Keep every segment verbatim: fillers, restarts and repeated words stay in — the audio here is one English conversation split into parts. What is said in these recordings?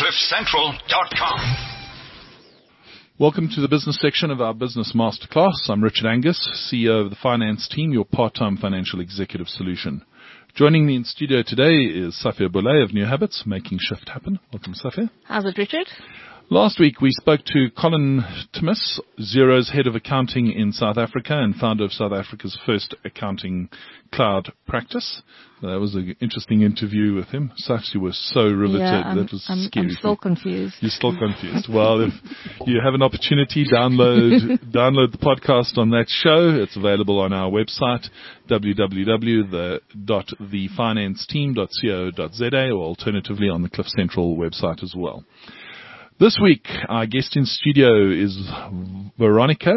cliff central dot com. Welcome to the business section of our Business Masterclass. I'm Richard Angus, C E O of the Finance Team, your part-time financial executive solution. Joining me in studio today is Safia Boulay of New Habits, making shift happen. Welcome, Safia. How's it, Richard? Last week we spoke to Colin Timmis, Xero's head of accounting in South Africa and founder of South Africa's first accounting cloud practice. That was an interesting interview with him. Safia was so riveted. Yeah, I'm, that was I'm, scary. I'm still confused. You're still confused. Well, if you have an opportunity, download download the podcast on that show. It's available on our website, w w w dot the finance team dot co dot z a, or alternatively on the Cliff Central website as well. This week, our guest in studio is Veronica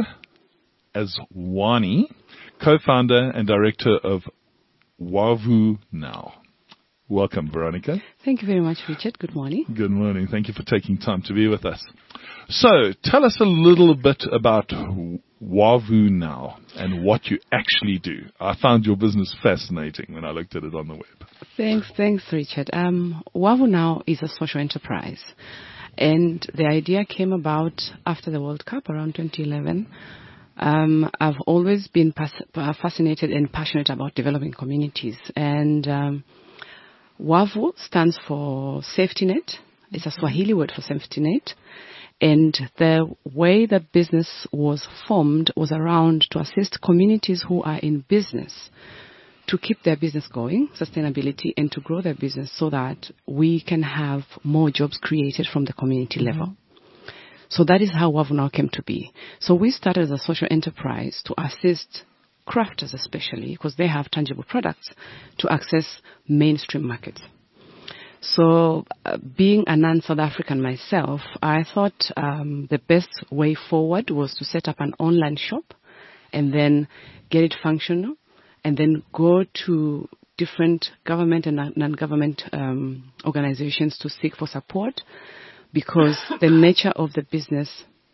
Aswani, co-founder and director of Wavu Now. Welcome, Veronica. Thank you very much, Richard. Good morning. Good morning. Thank you for taking time to be with us. So, tell us a little bit about Wavu Now and what you actually do. I found your business fascinating when I looked at it on the web. Thanks, thanks, Richard. Um, Wavu Now is a social enterprise. And the idea came about after the World Cup around twenty eleven. Um, I've always been pas- fascinated and passionate about developing communities. And um, Wavu stands for safety net. It's a Swahili word for safety net. And the way the business was formed was around to assist communities who are in business to keep their business going, sustainability, and to grow their business so that we can have more jobs created from the community level. Mm-hmm. So that is how Wavu Now came to be. So we started as a social enterprise to assist crafters especially, because they have tangible products, to access mainstream markets. So uh, being a non-South African myself, I thought um, the best way forward was to set up an online shop and then get it functional, and then go to different government and non-government um, organizations to seek for support, because the nature of the business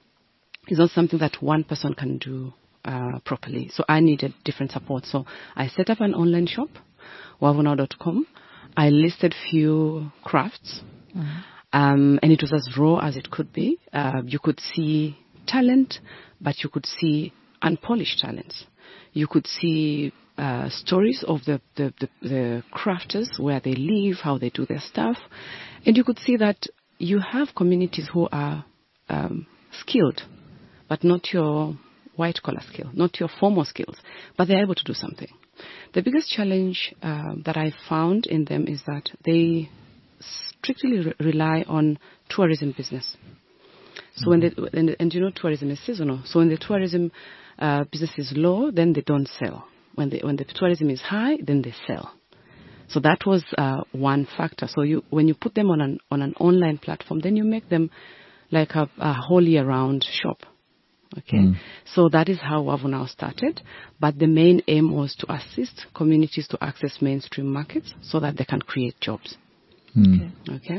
is not something that one person can do uh, properly. So I needed different support. So I set up an online shop, wavu now dot com. I listed few crafts, mm-hmm. um, and it was as raw as it could be. Uh, you could see talent, but you could see unpolished talents. You could see Uh, stories of the, the, the, the crafters, where they live, how they do their stuff. And you could see that you have communities who are um, skilled, but not your white-collar skill, not your formal skills, but they're able to do something. The biggest challenge uh, that I found in them is that they strictly re- rely on tourism business. So when they, and, and you know, tourism is seasonal. So when the tourism uh, business is low, then they don't sell. When the, when the tourism is high, then they sell. So that was uh, one factor. So you, when you put them on an on an online platform, then you make them like a, a whole year-round shop. Okay, mm. So that is how Wavu Now started. But the main aim was to assist communities to access mainstream markets so that they can create jobs. Mm. Okay. Okay.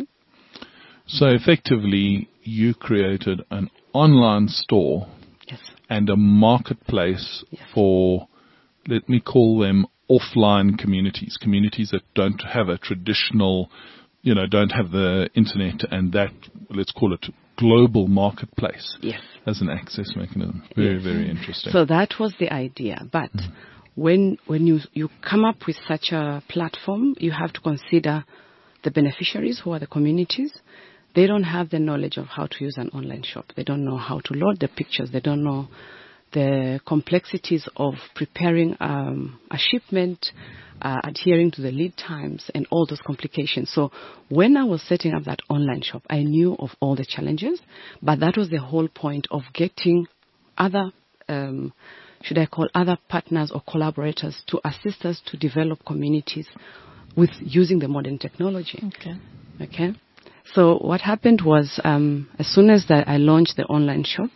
So effectively, you created an online store, yes, and a marketplace, yes, for, let me call them offline communities, communities that don't have a traditional, you know, don't have the internet and that, let's call it global marketplace, yes, as an access mechanism. Very, yes, very interesting. So that was the idea. But mm. when when you, you come up with such a platform, you have to consider the beneficiaries, who are the communities. They don't have the knowledge of how to use an online shop. They don't know how to load the pictures. They don't know the complexities of preparing um, a shipment, uh, adhering to the lead times, and all those complications. So when I was setting up that online shop, I knew of all the challenges, but that was the whole point of getting other, um, should I call other partners or collaborators to assist us to develop communities with using the modern technology. Okay. Okay. So what happened was, um, as soon as the, I launched the online shop,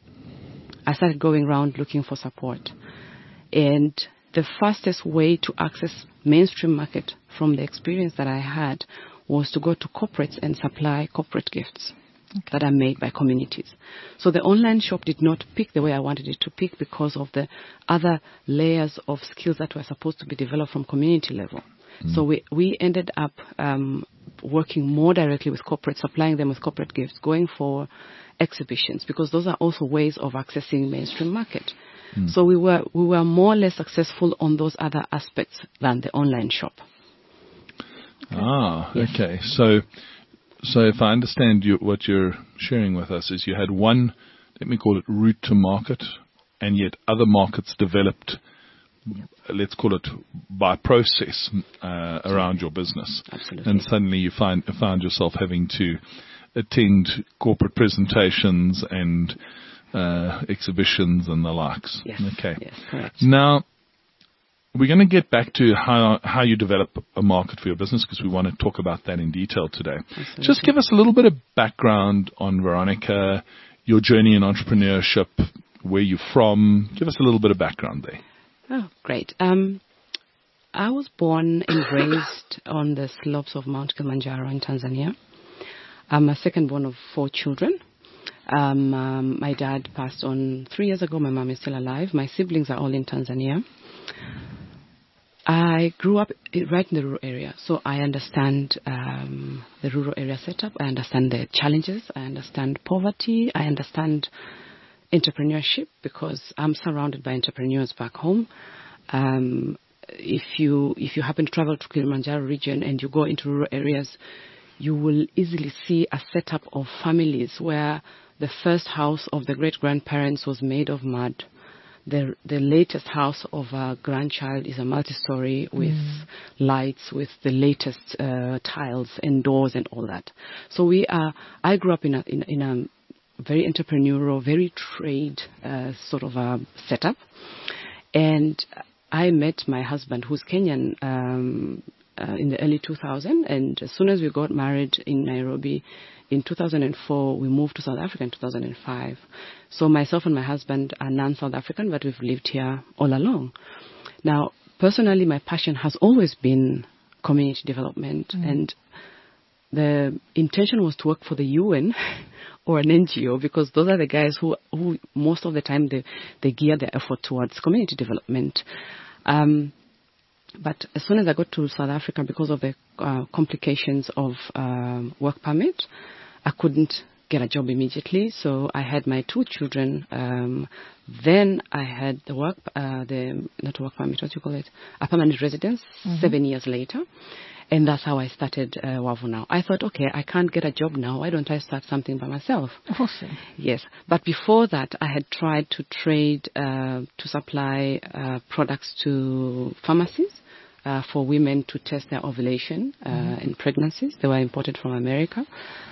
I started going around looking for support. And the fastest way to access mainstream market from the experience that I had was to go to corporates and supply corporate gifts, okay, that are made by communities. So the online shop did not pick the way I wanted it to pick because of the other layers of skills that were supposed to be developed from community level. Mm. So we, we ended up um, working more directly with corporate, supplying them with corporate gifts, going for exhibitions, because those are also ways of accessing mainstream market. Mm. So we were we were more or less successful on those other aspects than the online shop. Okay. Ah, yes. Okay. So, so if I understand you, what you're sharing with us is you had one, let me call it route to market, and yet other markets developed, yep. let's call it by process uh, around your business. Absolutely. And suddenly you find found yourself having to attend corporate presentations and uh, exhibitions and the likes. Yes. Okay. Yes, correct. Now, we're going to get back to how how you develop a market for your business, because we want to talk about that in detail today. Absolutely. Just give us a little bit of background on Veronica, your journey in entrepreneurship, where you're from. Give us a little bit of background there. Oh, great. Um, I was born and raised on the slopes of Mount Kilimanjaro in Tanzania. I'm a second born of four children. Um, um, my dad passed on three years ago. My mom is still alive. My siblings are all in Tanzania. I grew up right in the rural area, so I understand um, the rural area setup. I understand the challenges. I understand poverty. I understand entrepreneurship, because I'm surrounded by entrepreneurs back home. Um, if you if you happen to travel to Kilimanjaro region and you go into rural areas, you will easily see a setup of families where the first house of the great-grandparents was made of mud. The the latest house of a grandchild is a multi-story with mm. lights, with the latest uh, tiles and doors and all that. So we are. I grew up in a in, in a very entrepreneurial, very trade uh, sort of a setup, and I met my husband, who's Kenyan, um, uh, in the early two thousands, and as soon as we got married in Nairobi. In two thousand four, we moved to South Africa in two thousand five. So myself and my husband are non-South African, but we've lived here all along. Now, personally, my passion has always been community development. Mm. And the intention was to work for the U N or an N G O, because those are the guys who, who most of the time, they, they gear their effort towards community development. Um, But as soon as I got to South Africa, because of the uh, complications of um, work permit, I couldn't get a job immediately. So I had my two children. Um, then I had the work, uh, the not work permit, what do you call it, a permanent residence. Mm-hmm. Seven years later, and that's how I started uh, Wavu Now. I thought, okay, I can't get a job now. Why don't I start something by myself? Awesome. Yes, but before that, I had tried to trade uh, to supply uh, products to pharmacies. Uh, for women to test their ovulation uh, mm-hmm. in pregnancies. They were imported from America.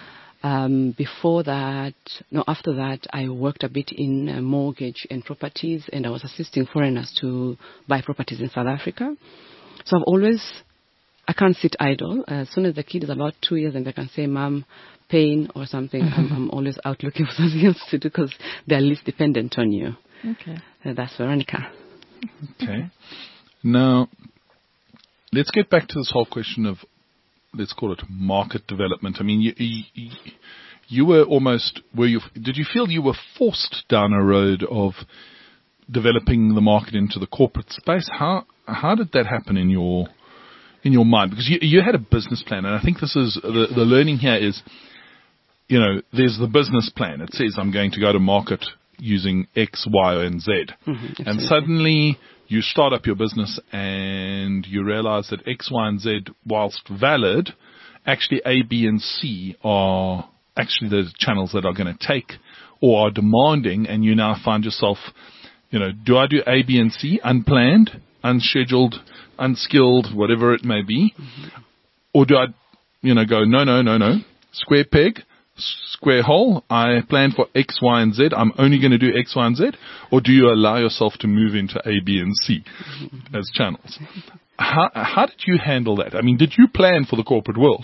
Um, before that, no, after that, I worked a bit in uh, mortgage and properties, and I was assisting foreigners to buy properties in South Africa. So I've always, I can't sit idle. Uh, as soon as the kid is about two years and they can say, Mom, pain or something, mm-hmm. I'm, I'm always out looking for something else to do, because they're least dependent on you. Okay. Uh, that's Veronica. Okay. Now, let's get back to this whole question of, let's call it market development. I mean, you, you, you were almost, were you, did you feel you were forced down a road of developing the market into the corporate space? How how did that happen in your in your mind? Because you, you had a business plan, and I think this is, the, the learning here is, you know, there's the business plan. It says I'm going to go to market using X, Y, and Z. Mm-hmm, and suddenly you start up your business and you realize that X, Y, and Z, whilst valid, actually A, B, and C are actually the channels that are going to take or are demanding, and you now find yourself, you know, do I do A, B, and C, unplanned, unscheduled, unskilled, whatever it may be, mm-hmm. or do I, you know, go, no, no, no, no, square peg, square hole, I plan for X, Y, and Z, I'm only going to do X, Y, and Z? Or do you allow yourself to move into A, B, and C mm-hmm. as channels? How, how did you handle that? I mean, did you plan for the corporate world?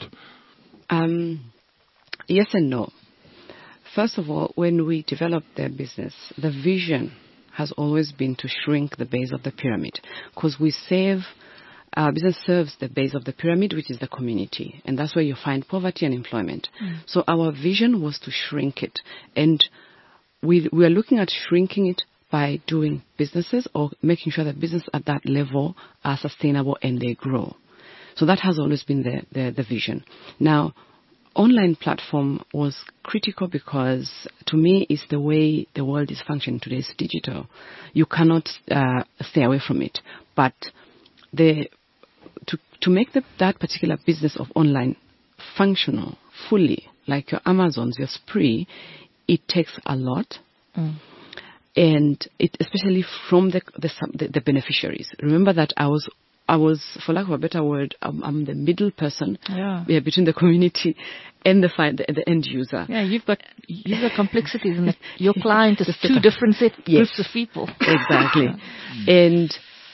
Um, yes and no. First of all, when we developed their business, the vision has always been to shrink the base of the pyramid, because we save, our business serves the base of the pyramid, which is the community, and that's where you find poverty and employment. Mm. So our vision was to shrink it, and we we are looking at shrinking it by doing businesses or making sure that business at that level are sustainable and they grow. So that has always been the, the, the vision. Now, online platform was critical because, to me, it's the way the world is functioning today. It's digital. You cannot uh, stay away from it. But the to to make the, that particular business of online functional fully, like your Amazons, your Spree, it takes a lot. Mm. And it, especially from the the, the the beneficiaries. Remember that I was I was, for lack of a better word, I'm, I'm the middle person yeah. Yeah, between the community and the, the, the end user. Yeah, you've got you've got complexities, and your client is two different set yes. groups of people. Exactly. Yeah. And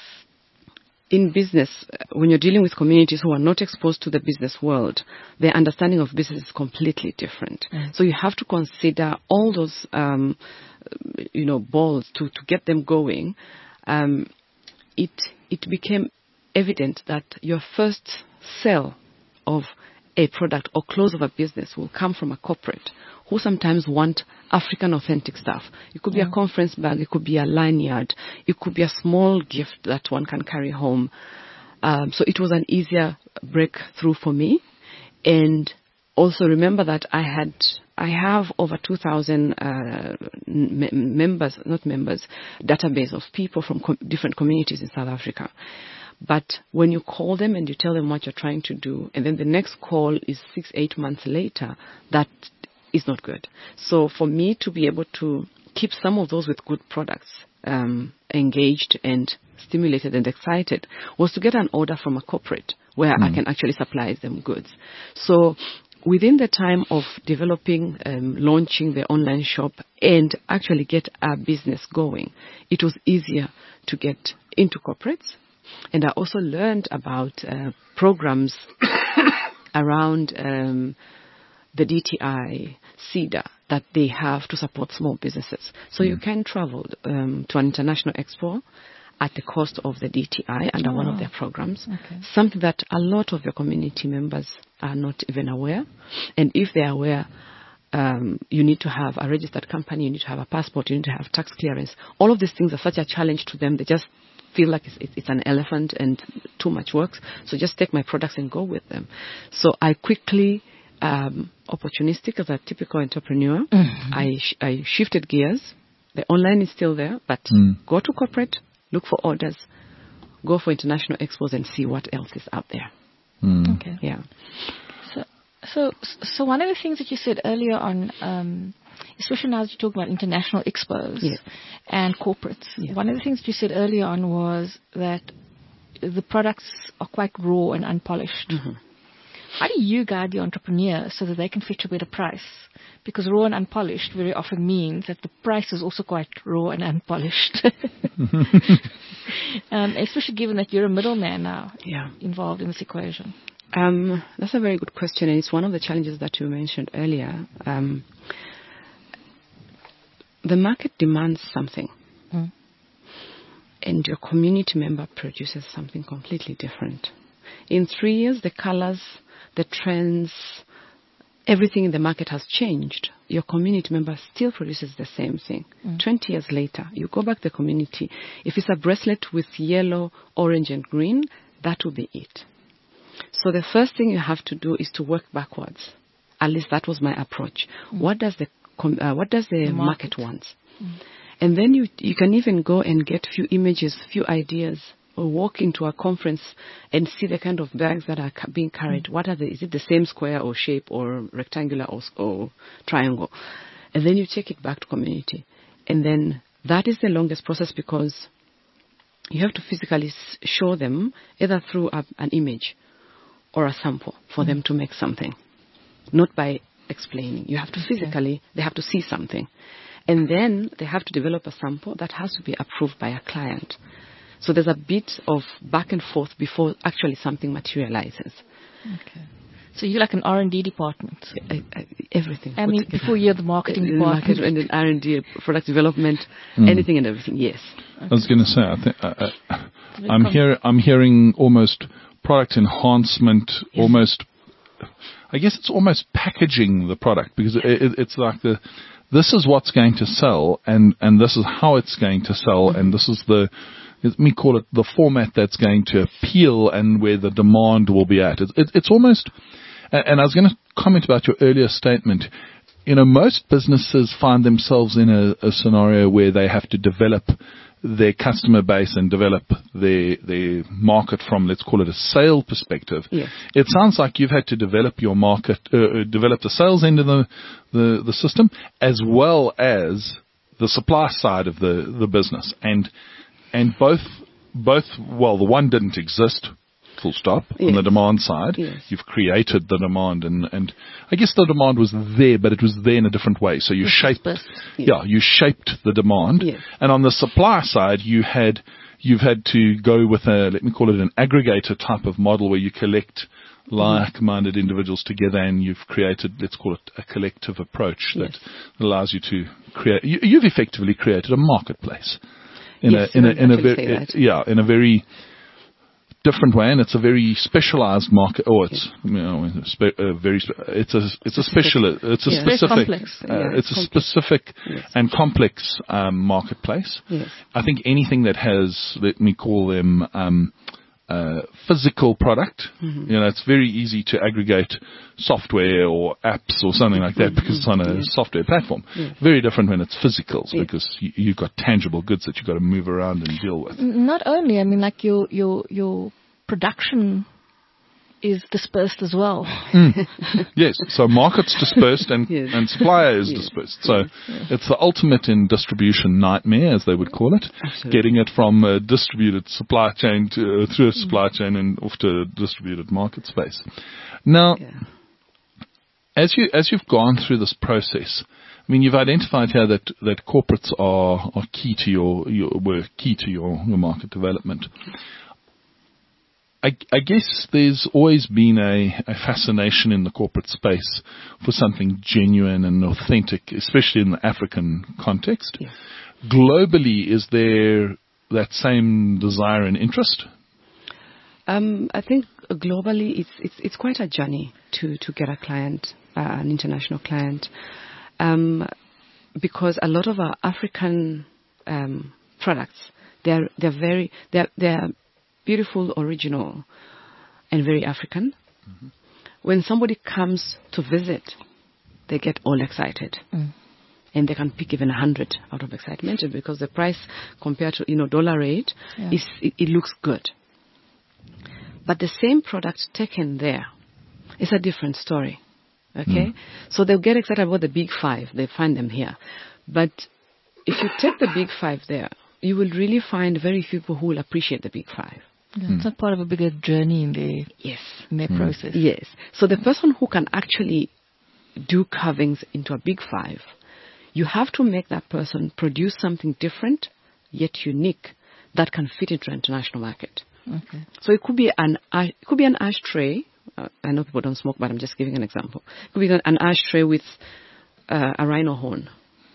in business, when you're dealing with communities who are not exposed to the business world, their understanding of business is completely different. Mm. So you have to consider all those, um, you know, balls to, to get them going. Um, it it became evident that your first sale of a product or close of a business will come from a corporate who sometimes want African authentic stuff. It could be yeah. a conference bag, it could be a lanyard, it could be a small gift that one can carry home. Um, so it was an easier breakthrough for me. And also remember that I had, I have over two thousand uh, m- members, not members, database of people from com- different communities in South Africa. But when you call them and you tell them what you're trying to do, and then the next call is six, eight months later, that is not good. So for me to be able to keep some of those with good products um, engaged and stimulated and excited was to get an order from a corporate where mm. I can actually supply them goods. So within the time of developing, um, launching the online shop and actually get our business going, it was easier to get into corporates. And I also learned about uh, programs around um, the D T I, SEDA, that they have to support small businesses. So mm. you can travel um, to an international expo at the cost of the D T I under oh. one of their programs, okay. something that a lot of your community members are not even aware. And if they are aware, um, you need to have a registered company, you need to have a passport, you need to have tax clearance. All of these things are such a challenge to them. They just feel like it's, it's an elephant and too much work. So just take my products and go with them. So I quickly, um, opportunistic as a typical entrepreneur, mm-hmm. I, sh- I shifted gears. The online is still there, but mm. go to corporate, look for orders, go for international expos and see what else is out there. Mm. Okay. Yeah. So, so, so one of the things that you said earlier on, um, especially now that you talk about international expos yes. and corporates. Yes. One of the things that you said earlier on was that the products are quite raw and unpolished. Mm-hmm. How do you guide the entrepreneur so that they can fetch a better price? Because raw and unpolished very often means that the price is also quite raw and unpolished. um, especially given that you're a middleman now yeah. involved in this equation. Um, that's a very good question, and it's one of the challenges that you mentioned earlier. Um, The market demands something, mm. and your community member produces something completely different. In three years, the colors, the trends, everything in the market has changed. Your community member still produces the same thing. Mm. twenty years later, you go back to the community. If it's a bracelet with yellow, orange, and green, that will be it. So the first thing you have to do is to work backwards. At least that was my approach. Mm. What does the Uh, what does the, the market, market want? Mm. And then you you can even go and get few images, few ideas, or walk into a conference and see the kind of bags that are ca- being carried. Mm. What are the, is it the same square or shape or rectangular or, or triangle? And then you take it back to community. And then that is the longest process because you have to physically s- show them either through a, an image or a sample for mm. them to make something, not by explaining. You have to physically, they have to see something. And then they have to develop a sample that has to be approved by a client. So there's a bit of back and forth before actually something materializes. Okay. So you're like an R and D department. I, I, everything. I mean, before you're the marketing department. Market and then R and D, product development, mm. anything and everything, yes. Okay. I was going to say, I think, uh, uh, I'm, hear, I'm hearing almost product enhancement, yes. almost... I guess it's almost packaging the product because it, it, it's like the, this is what's going to sell and, and this is how it's going to sell mm-hmm. and this is the, let me call it the format that's going to appeal and where the demand will be at. It's, it, it's almost, and I was going to comment about your earlier statement. You know, most businesses find themselves in a, a scenario where they have to develop their customer base and develop their their market from, let's call it, a sale perspective. Yes. It sounds like you've had to develop your market, uh, develop the sales end of the, the, the system, as well as the supply side of the, the business. And and both, both well, the one didn't exist, full stop, yes. on the demand side. Yes. You've created the demand, and, and I guess the demand was there, but it was there in a different way. So you shaped, Yes. yeah, you shaped the demand. Yes. And on the supply side, you had, you've had to go with a, let me call it an aggregator type of model where you collect like-minded individuals together, and you've created, let's call it a collective approach Yes. that allows you to create, you, you've effectively created a marketplace. In Yes, a, in a, you in a can actually very, say that. yeah, in a very different way, and it's a very specialized market. Oh, it's you know, spe- uh, very. Spe- it's a it's a special. It's a Yeah. Very specific. complex. Uh, Yeah, it's a complex. specific Yes. and complex um, marketplace. Yes. I think anything that has, let me call them, um, uh, physical product. Mm-hmm. You know, it's very easy to aggregate software or apps or something like that because it's on a Yes. software platform. Yes. Very different when it's physicals Yes. because you, you've got tangible goods that you've got to move around and deal with. Not only, I mean, like your your your production is dispersed as well. Yes, so market's dispersed and, Yes. and supplier is Yes. dispersed. So it's the ultimate in distribution nightmare, as they would call it. Absolutely. Getting it from a distributed supply chain to, uh, through a supply chain and off to a distributed market space. Now, Yeah. as you as you've gone through this process, I mean, you've identified here that, that corporates are, are key to your, your were key to your, your market development. I, I guess there's always been a, a fascination in the corporate space for something genuine and authentic, especially in the African context. Yes. Globally, is there that same desire and interest? Um, I think globally, it's it's it's quite a journey to to get a client, uh, an international client, um, because a lot of our African um, products, they're they're very they're they're beautiful, original, and very African. Mm-hmm. When somebody comes to visit, they get all excited. Mm. And they can pick even a hundred out of excitement because the price compared to, you know, dollar rate, Yeah. is it, it looks good. But the same product taken there is a different story. Okay? Mm. So they'll get excited about the big five. They find them here. But if you take the big five there, you will really find very few people who will appreciate the big five. Yeah, it's not part of a bigger journey in their Yes. in their process. Yes. So the person who can actually do carvings into a big five, you have to make that person produce something different yet unique that can fit into an international market. Okay. So it could be an it could be an ashtray. Uh, I know people don't smoke, but I'm just giving an example. It could be an ashtray with uh, a rhino horn,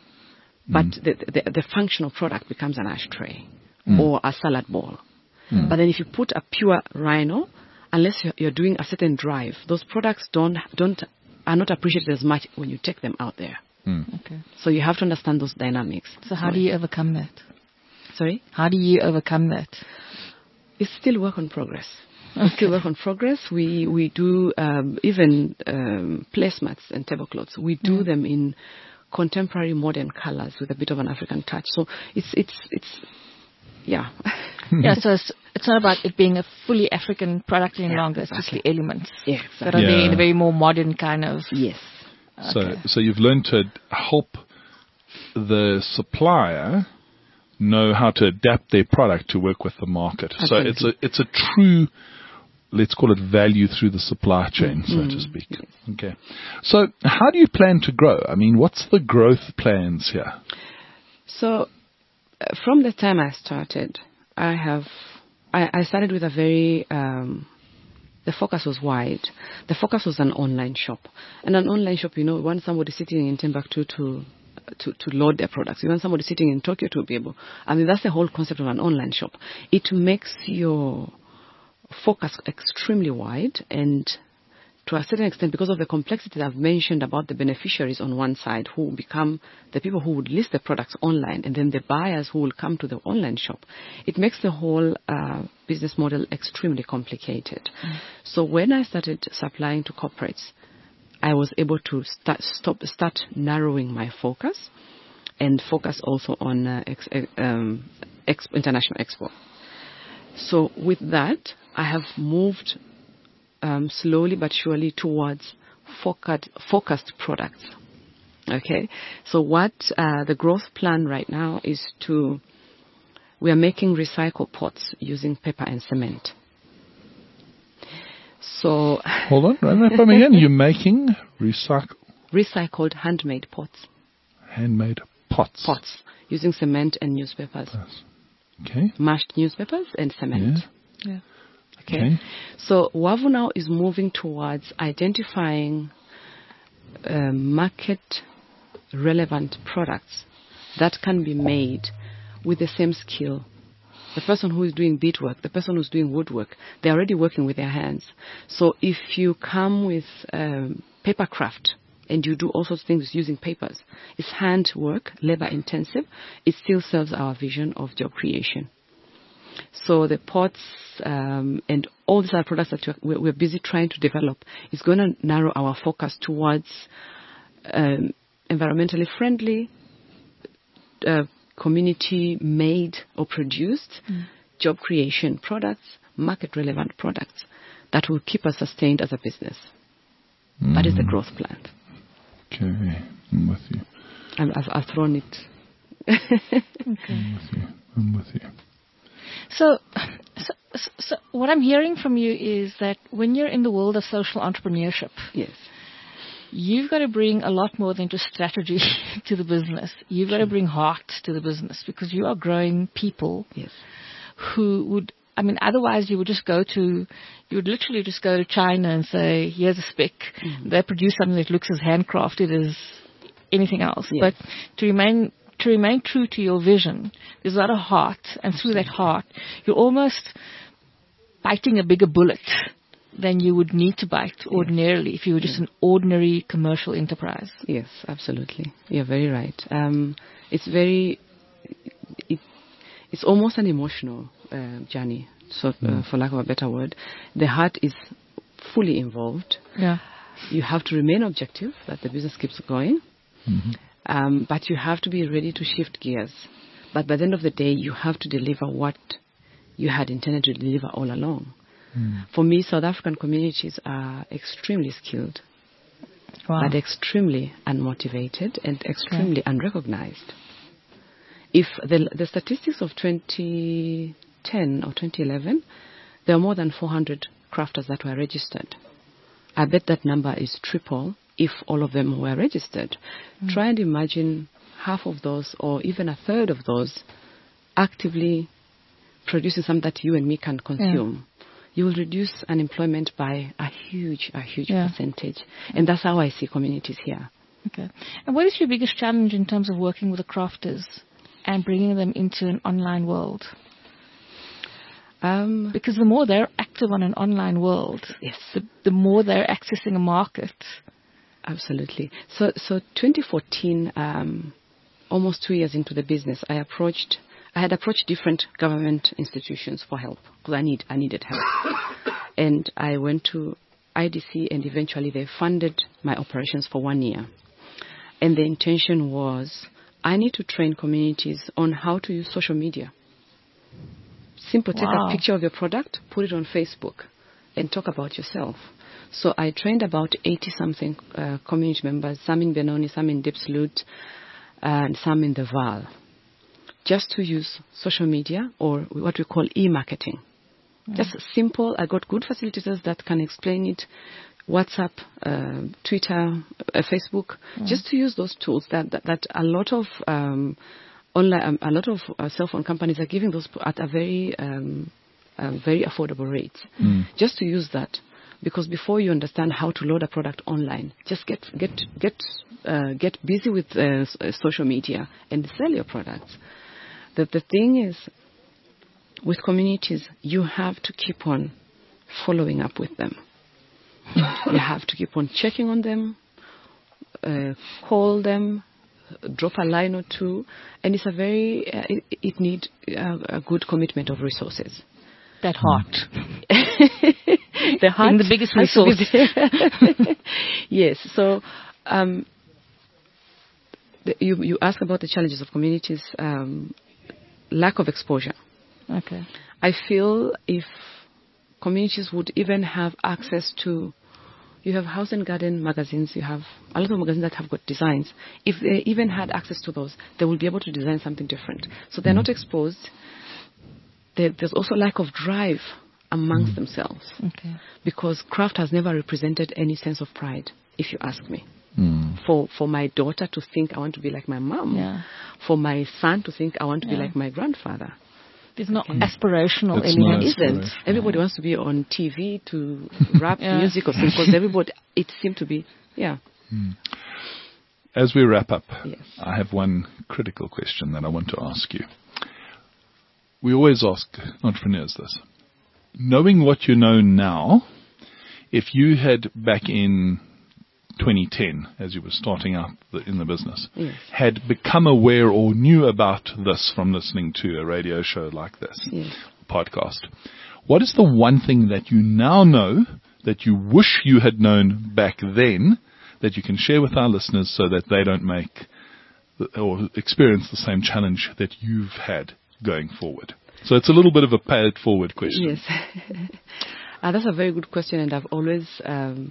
but Mm. the, the the functional product becomes an ashtray Mm. or a salad bowl. Mm. But then if you put a pure rhino, unless you're, you're doing a certain drive, those products don't don't are not appreciated as much when you take them out there. Mm. Okay. So you have to understand those dynamics. So how do you overcome that? Sorry? How do you overcome that? It's still work in progress. It's still work in progress. We we do um, even um, placemats and tablecloths. We do Mm. them in contemporary modern colors with a bit of an African touch. So it's it's it's yeah. Yeah, so it's, it's not about it being a fully African product any Yeah, longer. It's just the exactly. elements Yeah, that exactly. are there in Yeah. a very more modern kind of. Yes. So, Okay. so you've learned to help the supplier know how to adapt their product to work with the market. So Absolutely. it's a it's a true, let's call it value through the supply chain, so to Mm, speak. yes. Okay. So how do you plan to grow? I mean, what's the growth plans here? So, uh, from the time I started, I have, I, I started with a very, um, the focus was wide. The focus was an online shop. And an online shop, you know, you want somebody sitting in Timbuktu to, to, to load their products. You want somebody sitting in Tokyo to be able, I mean, that's the whole concept of an online shop. It makes your focus extremely wide and to a certain extent, because of the complexity that I've mentioned about the beneficiaries on one side who become the people who would list the products online, and then the buyers who will come to the online shop, it makes the whole uh, business model extremely complicated. Mm. So when I started supplying to corporates, I was able to start, stop, start narrowing my focus and focus also on uh, ex, um, ex, international export. So with that, I have moved um, slowly but surely towards focused, focused products. Okay, so what uh, the growth plan right now is to, we are making recycled pots using paper and cement. So hold on, run that by me again. You're making recycle recycled handmade pots. Handmade pots. Pots using cement and newspapers. Yes. Okay. Mashed newspapers and cement. Yeah. yeah. Okay. okay. So Wavu now is moving towards identifying uh, market relevant products that can be made with the same skill. The person who is doing beadwork, the person who's doing woodwork, they're already working with their hands. So if you come with um, paper craft and you do all sorts of things using papers, it's hand work, labor intensive. It still serves our vision of job creation. So the pots um, and all these other products that we're, we're busy trying to develop is going to narrow our focus towards um, environmentally friendly, uh, community-made or produced mm. job creation products, market-relevant products that will keep us sustained as a business. Mm. That is the growth plan. Okay, I'm with you. I'm, I've, I've thrown it. Okay. I'm with you. I'm with you. So, so, so what I'm hearing from you is that when you're in the world of social entrepreneurship, yes, you've got to bring a lot more than just strategy to the business. You've got to bring heart to the business because you are growing people yes. who would, I mean, otherwise you would just go to, you would literally just go to China and say, here's a spec. Mm-hmm. They produce something that looks as handcrafted as anything else. Yes. But to remain, to remain true to your vision, there's a lot of heart. And through that heart, you're almost biting a bigger bullet than you would need to bite ordinarily yes. if you were just yeah. an ordinary commercial enterprise. Yes, absolutely. You're very right. Um, it's very, it, it's almost an emotional uh, journey, so uh, for lack of a better word. The heart is fully involved. Yeah. You have to remain objective, that the business keeps going, mm-hmm. um, but you have to be ready to shift gears. But by the end of the day, you have to deliver what you had intended to deliver all along. Mm. For me, South African communities are extremely skilled, wow. but extremely unmotivated and extremely okay. unrecognized. If the, the statistics of twenty ten or twenty eleven, there are more than four hundred crafters that were registered. I bet that number is triple if all of them were registered. Mm. Try and imagine half of those or even a third of those actively producing something that you and me can consume. Yeah. You will reduce unemployment by a huge, a huge yeah. percentage. And that's how I see communities here. Okay. And what is your biggest challenge in terms of working with the crafters and bringing them into an online world? Um, because the more they're active on an online world, yes. the, the more they're accessing a market. Absolutely. So, so twenty fourteen, um, almost two years into the business, I approached I had approached different government institutions for help because I need I needed help, and I went to I D C, and eventually they funded my operations for one year. And the intention was I need to train communities on how to use social media. Simple, take wow. a picture of your product, put it on Facebook, and talk about yourself. So I trained about eighty something uh, community members, some in Benoni, some in Diepsloot, and some in the Vaal, just to use social media or what we call e-marketing. Mm. Just simple. I got good facilitators that can explain it. WhatsApp, uh, Twitter, uh, Facebook, mm. just to use those tools that that, that a lot of um, online, um, a lot of uh, cell phone companies are giving those at a very, um, uh, very affordable rate. Mm. Just to use that, because before you understand how to load a product online, just get get get uh, get busy with uh, social media and sell your products. The, the thing is, with communities, you have to keep on following up with them. You have to keep on checking on them, uh, call them, drop a line or two, and it's a very, uh, it, it needs uh, a good commitment of resources. That heart. The heart. Being the biggest resource. Yes. So, um, the, you, you ask about the challenges of communities, um, lack of exposure. Okay. I feel if communities would even have access to, you have house and garden magazines, you have a lot of magazines that have got designs. If they even had access to those, they will be able to design something different. So they're not exposed. There, there's also lack of drive amongst mm. themselves. Okay. Because craft has never represented any sense of pride, if you ask me. Mm. For for my daughter to think I want to be like my mom. Yeah. For my son to think I want to yeah. be like my grandfather. There's not Okay. aspirational It's element. not It isn't. aspirational. Everybody wants to be on T V to rap Yeah. music or something because everybody, it seemed to be, yeah. As we wrap up, Yes. I have one critical question that I want to ask you. We always ask entrepreneurs this. Knowing what you know now, if you had back in twenty ten, as you were starting out the, in the business, Yes. had become aware or knew about this from listening to a radio show like this, Yes. podcast, what is the one thing that you now know that you wish you had known back then that you can share with our listeners so that they don't make the, or experience the same challenge that you've had going forward? So it's a little bit of a pay it forward question. Yes. uh, that's a very good question, and I've always, um,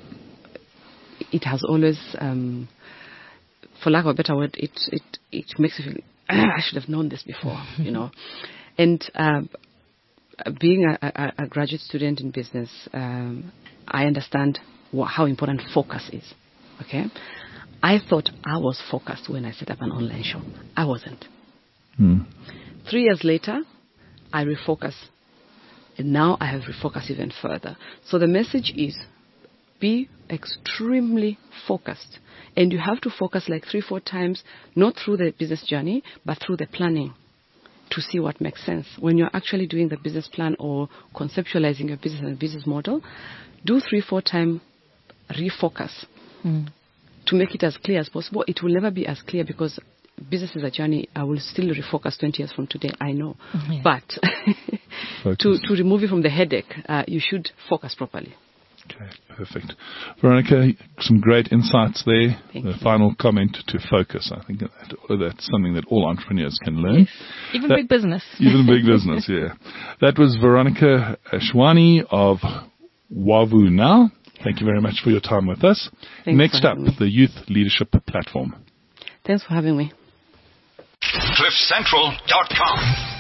it has always, um, for lack of a better word, it it, it makes me feel, I should have known this before, you know. And um, being a, a, a graduate student in business, um, I understand what, how important focus is, okay? I thought I was focused when I set up an online shop. I wasn't. Hmm. Three years later, I refocus. And now I have refocused even further. So the message is, be extremely focused. And you have to focus like three, four times, not through the business journey, but through the planning to see what makes sense. When you're actually doing the business plan or conceptualizing your business and business model, do three, four times refocus Mm. to make it as clear as possible. It will never be as clear because business is a journey. I will still refocus twenty years from today, I know. Yeah. But to, Focus. to remove you from the headache, uh, you should focus properly. Okay, perfect. Veronica, some great insights there. Thank the you. final comment to focus. I think that, that's something that all entrepreneurs can learn. Yes. Even That- big business. Even big business, yeah. That was Veronica Ashwani of Wavu Now. Thank you very much for your time with us. Thanks Next for up, having me. the Youth Leadership Platform. Thanks for having me. cliff central dot com